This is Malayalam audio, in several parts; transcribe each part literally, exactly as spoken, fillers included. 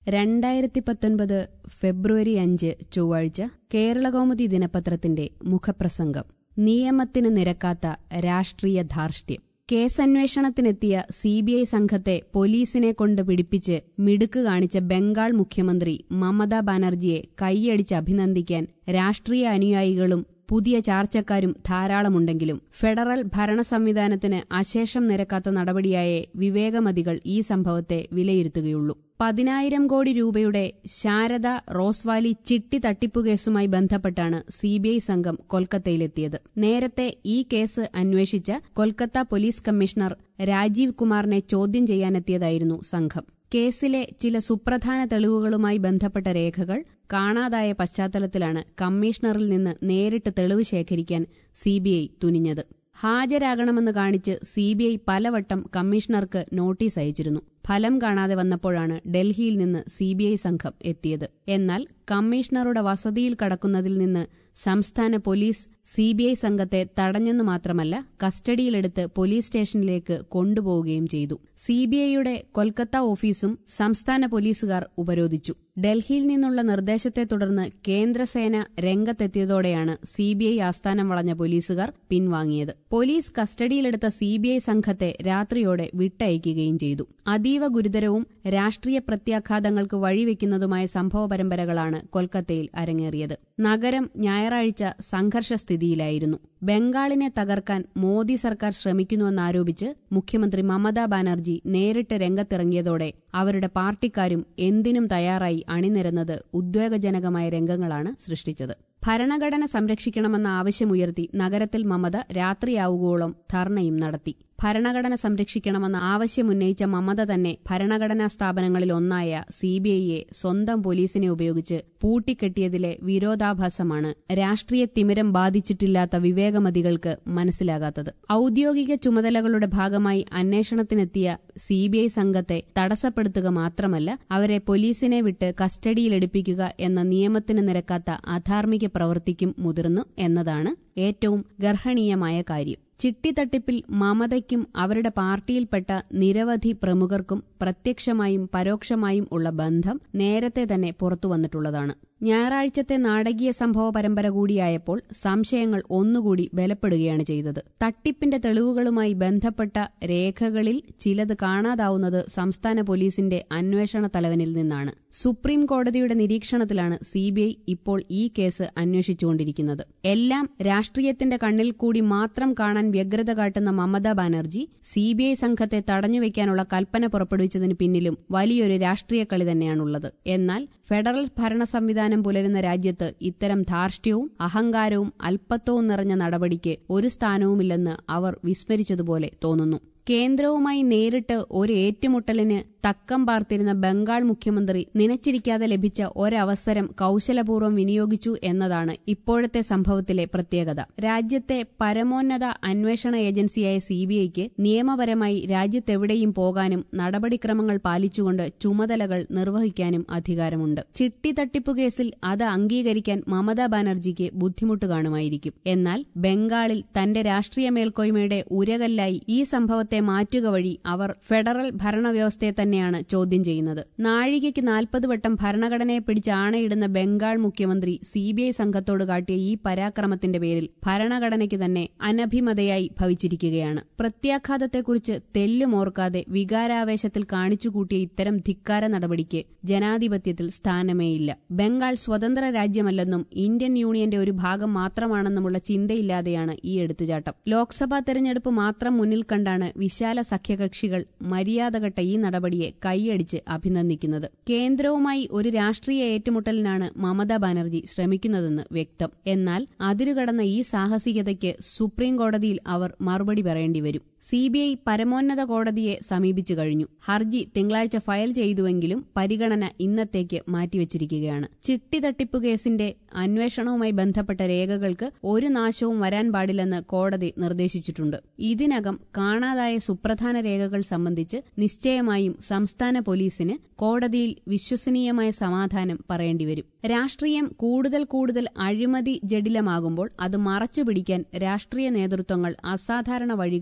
രണ്ടായിരത്തി പത്തൊൻപത് ഫെബ്രുവരി അഞ്ച് ചൊവ്വാഴ്ച കേരളകൗമുദി ദിനപത്രത്തിന്റെ മുഖപ്രസംഗം. നിയമത്തിന് നിരക്കാത്ത രാഷ്ട്രീയ ധാർഷ്ട്യം. കേസന്വേഷണത്തിനെത്തിയ സി ബി ഐ സംഘത്തെ പോലീസിനെ കൊണ്ട് പിടിപ്പിച്ച് മിടുക്ക് കാണിച്ച ബംഗാൾ മുഖ്യമന്ത്രി മമതാ ബാനർജിയെ കൈയടിച്ച് അഭിനന്ദിക്കാൻ രാഷ്ട്രീയ അനുയായികളും പുതിയ ചാർച്ചക്കാരും ധാരാളമുണ്ടെങ്കിലും ഫെഡറൽ ഭരണ സംവിധാനത്തിന് അശേഷം നിരക്കാത്ത നടപടിയായേ വിവേകമതികൾ ഈ സംഭവത്തെ വിലയിരുത്തുകയുള്ളൂ. പതിനായിരം കോടി രൂപയുടെ ശാരദ റോസ്വാലി ചിട്ടി തട്ടിപ്പുകേസുമായി ബന്ധപ്പെട്ടാണ് സി ബി ഐ സംഘം കൊൽക്കത്തയിലെത്തിയത്. നേരത്തെ ഈ കേസ് അന്വേഷിച്ച കൊൽക്കത്ത പോലീസ് കമ്മീഷണർ രാജീവ് കുമാറിനെ ചോദ്യം ചെയ്യാനെത്തിയതായിരുന്നു സംഘം. കേസിലെ ചില സുപ്രധാന തെളിവുകളുമായി ബന്ധപ്പെട്ട രേഖകൾ കാണാതായ പശ്ചാത്തലത്തിലാണ് കമ്മീഷണറിൽ നിന്ന് നേരിട്ട് തെളിവ് ശേഖരിക്കാൻ സി ബി ഐ തുനിഞ്ഞത്. ഹാജരാകണമെന്ന് കാണിച്ച് സി ബി ഐ പലവട്ടം കമ്മീഷണർക്ക് നോട്ടീസ് അയച്ചിരുന്നു. ഫലം കാണാതെ വന്നപ്പോഴാണ് ഡൽഹിയിൽ നിന്ന് സി ബി ഐ സംഘം എത്തിയത്. എന്നാൽ കമ്മീഷണറുടെ വസതിയിൽ കടക്കുന്നതിൽ നിന്ന് സംസ്ഥാന പോലീസ് സി ബി ഐ സംഘത്തെ തടഞ്ഞെന്നു മാത്രമല്ല, കസ്റ്റഡിയിലെടുത്ത് പോലീസ് സ്റ്റേഷനിലേക്ക് കൊണ്ടുപോവുകയും ചെയ്തു. സി ബി ഐയുടെ കൊൽക്കത്ത ഓഫീസും സംസ്ഥാന പോലീസുകാർ ഉപരോധിച്ചു. ഡൽഹിയിൽ നിന്നുള്ള നിർദ്ദേശത്തെ തുടർന്ന് കേന്ദ്രസേന രംഗത്തെത്തിയതോടെയാണ് സി ബി ഐ ആസ്ഥാനം വളഞ്ഞ പോലീസുകാർ പിൻവാങ്ങിയത്. പോലീസ് കസ്റ്റഡിയിലെടുത്ത സി ബി ഐ സംഘത്തെ രാത്രിയോടെ വിട്ടയക്കുകയും ചെയ്തു. അതീവ ഗുരുതരവും രാഷ്ട്രീയ പ്രത്യാഘാതങ്ങൾക്ക് വഴിവെക്കുന്നതുമായ സംഭവ പരമ്പരകളാണ് കൊൽക്കത്തയിൽ അരങ്ങേറിയത്. നഗരം ഞായറാഴ്ച സംഘർഷസ്ഥിതിയിലായിരുന്നു. ബംഗാളിനെ തകർക്കാൻ മോദി സർക്കാർ ശ്രമിക്കുന്നുവെന്നാരോപിച്ച് മുഖ്യമന്ത്രി മമതാ ബാനർജി നേരിട്ട് രംഗത്തിറങ്ങിയതോടെ അവരുടെ പാർട്ടിക്കാരും എന്തിനും തയ്യാറായി അണിനിരന്നത് ഉദ്വേഗജനകമായ രംഗങ്ങളാണ് സൃഷ്ടിച്ചത്. ഭരണഘടന സംരക്ഷിക്കണമെന്ന ആവശ്യമുയർത്തി നഗരത്തിൽ മമത രാത്രിയാവുകയോളം ധർണയും നടത്തി. ഭരണഘടന സംരക്ഷിക്കണമെന്ന ആവശ്യമുന്നയിച്ച മമത തന്നെ ഭരണഘടനാ സ്ഥാപനങ്ങളിൽ ഒന്നായ സി ബി ഐയെ സ്വന്തം പോലീസിനെ ഉപയോഗിച്ച് പൂട്ടിക്കെട്ടിയതിലെ വിരോധാഭാസമാണ് രാഷ്ട്രീയ തിമിരം ബാധിച്ചിട്ടില്ലാത്ത വിവേകമതികൾക്ക് മനസ്സിലാകാത്തത്. ഔദ്യോഗിക ചുമതലകളുടെ ഭാഗമായി അന്വേഷണത്തിനെത്തിയ സി ബി ഐ സംഘത്തെ തടസ്സപ്പെടുത്തുക മാത്രമല്ല, അവരെ പോലീസിനെ വിട്ട് കസ്റ്റഡിയിലെടുപ്പിക്കുക എന്ന നിയമത്തിന് നിരക്കാത്ത അധാർമിക പ്രവൃത്തിക്കും മുതിർന്നു എന്നതാണ് ഏറ്റവും ഗർഹണീയമായ കാര്യം. ചിട്ടിത്തട്ടിപ്പിൽ മമതയ്ക്കും അവരുടെ പാർട്ടിയിൽപ്പെട്ട നിരവധി പ്രമുഖർക്കും പ്രത്യക്ഷമായും പരോക്ഷമായും ഉള്ള ബന്ധം നേരത്തെ തന്നെ പുറത്തുവന്നിട്ടുള്ളതാണ്. ഞായറാഴ്ചത്തെ നാടകീയ സംഭവ പരമ്പര കൂടിയായപ്പോൾ സംശയങ്ങൾ ഒന്നുകൂടി ബലപ്പെടുകയാണ് ചെയ്തത്. തട്ടിപ്പിന്റെ തെളിവുകളുമായി ബന്ധപ്പെട്ട രേഖകളിൽ ചിലത് കാണാതാവുന്നത് സംസ്ഥാന പോലീസിന്റെ അന്വേഷണ തലവനിൽ നിന്നാണ്. സുപ്രീം കോടതിയുടെ നിരീക്ഷണത്തിലാണ് സി ബി ഐ ഇപ്പോൾ ഈ കേസ് അന്വേഷിച്ചുകൊണ്ടിരിക്കുന്നത്. എല്ലാം രാഷ്ട്രീയത്തിന്റെ കണ്ണിൽ കൂടി മാത്രം കാണാൻ വ്യഗ്രത കാട്ടുന്ന Mamata Banerjee C B I സംഘത്തെ തടഞ്ഞുവെക്കാനുള്ള കൽപ്പന പുറപ്പെടുവിച്ചതിന് പിന്നിലും വലിയൊരു രാഷ്ട്രീയ കളി തന്നെയാണുള്ളത്. എന്നാൽ ഫെഡറൽ ഭരണ സംവിധാനം പുലരുന്ന രാജ്യത്ത് ഇത്തരം ധാർഷ്ട്യവും അഹങ്കാരവും അല്പത്വവും നിറഞ്ഞ നടപടിക്ക് ഒരു സ്ഥാനവുമില്ലെന്ന് അവർ വിസ്മരിച്ചതുപോലെ തോന്നുന്നു. കേന്ദ്രവുമായി നേരിട്ട് ഒരു ഏറ്റുമുട്ടലിന് തക്കം പാർത്തിരുന്ന ബംഗാൾ മുഖ്യമന്ത്രി നനച്ചിരിക്കാതെ ലഭിച്ച ഒരവസരം കൌശലപൂർവ്വം വിനിയോഗിച്ചു എന്നതാണ് ഇപ്പോഴത്തെ സംഭവത്തിലെ പ്രത്യേകത. രാജ്യത്തെ പരമോന്നത അന്വേഷണ ഏജൻസിയായ സി ബി ഐക്ക് നിയമപരമായി രാജ്യത്തെവിടെയും പോകാനും നടപടിക്രമങ്ങൾ പാലിച്ചുകൊണ്ട് ചുമതലകൾ നിർവഹിക്കാനും അധികാരമുണ്ട്. ചിട്ടി തട്ടിപ്പു കേസിൽ അത് അംഗീകരിക്കാൻ മമതാ ബാനർജിക്ക് ബുദ്ധിമുട്ട് കാണുമായിരിക്കും. എന്നാൽ ബംഗാളിൽ തന്റെ രാഷ്ട്രീയ മേൽക്കോയ്മയുടെ ഉരകല്ലായി ഈ സംഭവത്തെ മാറ്റുക വഴി അവർ ഫെഡറൽ ഭരണവ്യവസ്ഥയെ തന്നെയാണ് ചോദ്യം ചെയ്യുന്നത്. നാഴികയ്ക്ക് നാൽപ്പത് വട്ടം ഭരണഘടനയെ പിടിച്ച് ആണയിടുന്ന ബംഗാൾ മുഖ്യമന്ത്രി സി ബി ഐ സംഘത്തോട് കാട്ടിയ ഈ പരാക്രമത്തിന്റെ പേരിൽ ഭരണഘടനയ്ക്ക് തന്നെ അനഭിമതയായി ഭവിച്ചിരിക്കുകയാണ്. പ്രത്യാഘാതത്തെക്കുറിച്ച് തെല്ലുമോർക്കാതെ വികാരാവേശത്തിൽ കാണിച്ചുകൂട്ടിയ ഇത്തരം ധിക്കാര നടപടിക്ക് ജനാധിപത്യത്തിൽ സ്ഥാനമേയില്ല. ബംഗാൾ സ്വതന്ത്ര രാജ്യമല്ലെന്നും ഇന്ത്യൻ യൂണിയന്റെ ഒരു ഭാഗം മാത്രമാണെന്നുമുള്ള ചിന്തയില്ലാതെയാണ് ഈ എടുത്തുചാട്ടം. ലോക്സഭാ തെരഞ്ഞെടുപ്പ് മാത്രം മുന്നിൽ കണ്ടാണ് വിശാല സഖ്യകക്ഷികൾ മര്യാദഘട്ട ഈ നടപടിയെ കൈയടിച്ച് അഭിനന്ദിക്കുന്നത്. കേന്ദ്രവുമായി ഒരു രാഷ്ട്രീയ ഏറ്റുമുട്ടലിനാണ് മമതാ ബാനർജി ശ്രമിക്കുന്നതെന്ന് വ്യക്തം. എന്നാൽ അതിരുകടന്ന ഈ സാഹസികതയ്ക്ക് സുപ്രീം കോടതിയിൽ അവർ മറുപടി പറയേണ്ടി വരും. സി ബി ഐ പരമോന്നത കോടതിയെ സമീപിച്ചു കഴിഞ്ഞു. ഹർജി തിങ്കളാഴ്ച ഫയൽ ചെയ്തുവെങ്കിലും പരിഗണന ഇന്നത്തേക്ക് മാറ്റിവെച്ചിരിക്കുകയാണ്. ചിട്ടി തട്ടിപ്പു കേസിന്റെ അന്വേഷണവുമായി ബന്ധപ്പെട്ട രേഖകൾക്ക് ഒരു നാശവും വരാൻ പാടില്ലെന്ന് കോടതി നിർദ്ദേശിച്ചിട്ടുണ്ട്. ഇതിനകം കാണാതായ സുപ്രധാന രേഖകൾ സംബന്ധിച്ച് നിശ്ചയമായും സംസ്ഥാന പോലീസിന് കോടതിയിൽ വിശ്വസനീയമായ സമാധാനം പറയേണ്ടിവരും. രാഷ്ട്രീയം കൂടുതൽ കൂടുതൽ അഴിമതി ജഡിലമാകുമ്പോൾ അത് മറച്ചുപിടിക്കാൻ രാഷ്ട്രീയ നേതൃത്വങ്ങൾ അസാധാരണ വഴികൾ തേടി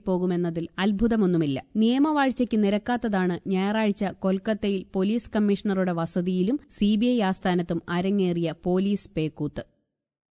പോകുമെന്നതിൽ അത്ഭുതമൊന്നുമില്ല. നിയമവാഴ്ചയ്ക്ക് നിരക്കാത്തതാണ് ഞായറാഴ്ച കൊൽക്കത്തയിൽ പോലീസ് കമ്മീഷണറുടെ വസതിയിലും സിബിഐ ആസ്ഥാനത്തും അരങ്ങേറിയ പോലീസ് പേക്കൂത്ത്.